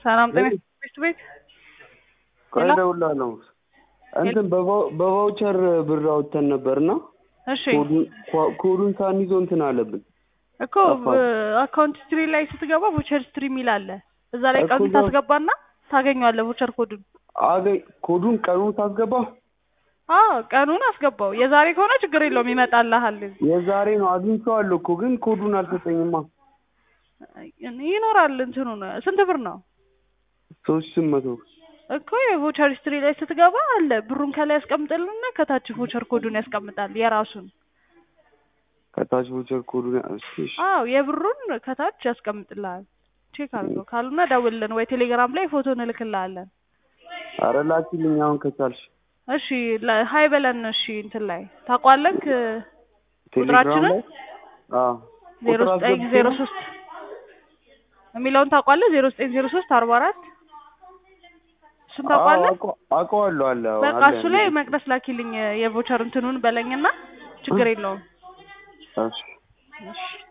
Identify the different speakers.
Speaker 1: ሰላም ጤና ቤት
Speaker 2: ቆይ ደውላለሁ። እንትን በቫውቸር ብር አውጥተን ነበርና
Speaker 1: እሺ
Speaker 2: ኮዱን ሳንይዞ እንትን አለብን
Speaker 1: እኮ አካውንት ስትሪ ላይ ስትገባ ቮቸር ስትሪ ሚል አለ። እዛ ላይ ቀኑን ታስገባና ታገኘዋለህ ቮቸር ኮዱን።
Speaker 2: ቀኑን ታስገባ?
Speaker 1: አዎ ቀኑን አስገባው። የዛሬ ከሆነ ችግር የለውም ይመጣልሃል።
Speaker 2: የዛሬ ነው አግኝቼዋለሁ እኮ ግን ኮዱን አልሰጠኝማ።
Speaker 1: ይኖራል እንትኑ ነው። ስንት ብር ነው?
Speaker 2: 300
Speaker 1: እኮ የቮቸር ስትሪ ላይ ስትገባ አለ። ብሩን ከላይ ያስቀምጥልና ከታች ቮቸር ኮዱን ያስቀምጣል የራሱን።
Speaker 2: ከታች ቮቸር ኮዱን
Speaker 1: አዎ የብሩን ከታች ያስቀምጥልሃል። ቼክ አድርገው። ካሉና ደውልልን ወይ ቴሌግራም ላይ ፎቶ እንልክልሃለን።
Speaker 2: አረ ላኪልኝ አሁን ከቻልሽ።
Speaker 1: እሺ ሃይ በለን። እሺ እንትን ላይ ታቋለክ ቁጥራችንን?
Speaker 2: አዎ
Speaker 1: 0903 የሚለውን ታቋለህ? 0903 44 እሱን ታቋለህ?
Speaker 2: አውቀዋለሁ አለ።
Speaker 1: በቃ እሱ ላይ መቅደስ ላኪልኝ የቮቸር እንትኑን በለኝና ችግር የለውም።
Speaker 2: እሺ